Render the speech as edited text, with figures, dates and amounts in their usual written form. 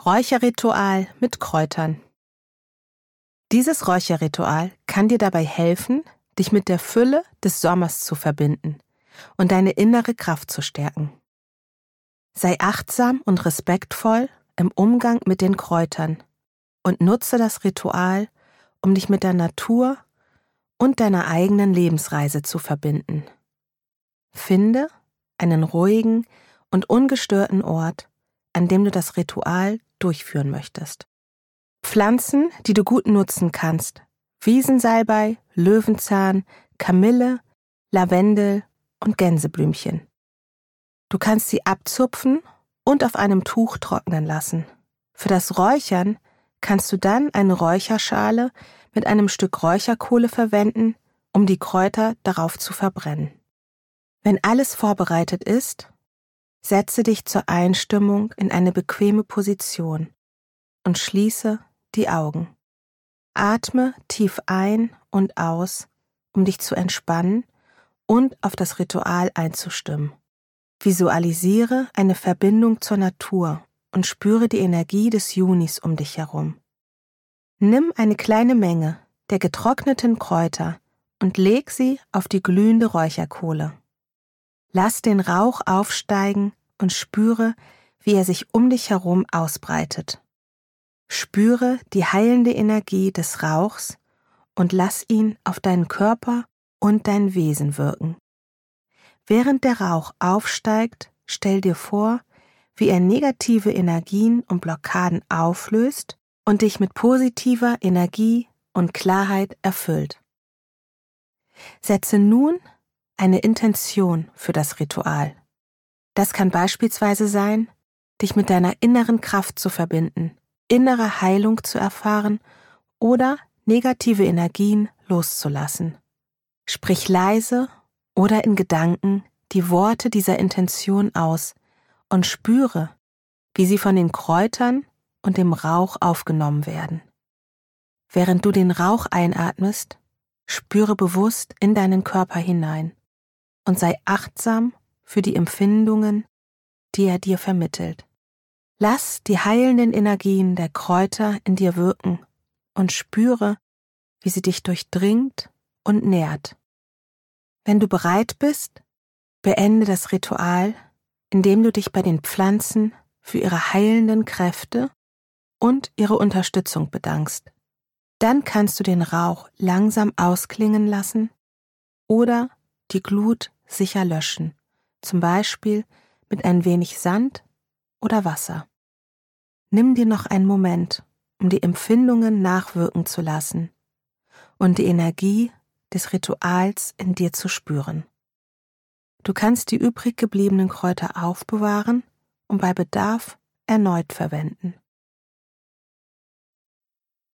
Räucherritual mit Kräutern. Dieses Räucherritual kann dir dabei helfen, dich mit der Fülle des Sommers zu verbinden und deine innere Kraft zu stärken. Sei achtsam und respektvoll im Umgang mit den Kräutern und nutze das Ritual, um dich mit der Natur und deiner eigenen Lebensreise zu verbinden. Finde einen ruhigen und ungestörten Ort, an dem du das Ritual durchführen möchtest. Pflanzen, die du gut nutzen kannst: Wiesensalbei, Löwenzahn, Kamille, Lavendel und Gänseblümchen. Du kannst sie abzupfen und auf einem Tuch trocknen lassen. Für das Räuchern kannst du dann eine Räucherschale mit einem Stück Räucherkohle verwenden, um die Kräuter darauf zu verbrennen. Wenn alles vorbereitet ist, setze dich zur Einstimmung in eine bequeme Position und schließe die Augen. Atme tief ein und aus, um dich zu entspannen und auf das Ritual einzustimmen. Visualisiere eine Verbindung zur Natur und spüre die Energie des Junis um dich herum. Nimm eine kleine Menge der getrockneten Kräuter und leg sie auf die glühende Räucherkohle. Lass den Rauch aufsteigen und spüre, wie er sich um dich herum ausbreitet. Spüre die heilende Energie des Rauchs und lass ihn auf deinen Körper und dein Wesen wirken. Während der Rauch aufsteigt, stell dir vor, wie er negative Energien und Blockaden auflöst und dich mit positiver Energie und Klarheit erfüllt. Setze nun eine Intention für das Ritual. Das kann beispielsweise sein, dich mit deiner inneren Kraft zu verbinden, innere Heilung zu erfahren oder negative Energien loszulassen. Sprich leise oder in Gedanken die Worte dieser Intention aus und spüre, wie sie von den Kräutern und dem Rauch aufgenommen werden. Während du den Rauch einatmest, spüre bewusst in deinen Körper hinein und sei achtsam für die Empfindungen, die er dir vermittelt. Lass die heilenden Energien der Kräuter in dir wirken und spüre, wie sie dich durchdringt und nährt. Wenn du bereit bist, beende das Ritual, indem du dich bei den Pflanzen für ihre heilenden Kräfte und ihre Unterstützung bedankst. Dann kannst du den Rauch langsam ausklingen lassen oder die Glut sicher löschen, zum Beispiel mit ein wenig Sand oder Wasser. Nimm dir noch einen Moment, um die Empfindungen nachwirken zu lassen und die Energie des Rituals in dir zu spüren. Du kannst die übrig gebliebenen Kräuter aufbewahren und bei Bedarf erneut verwenden.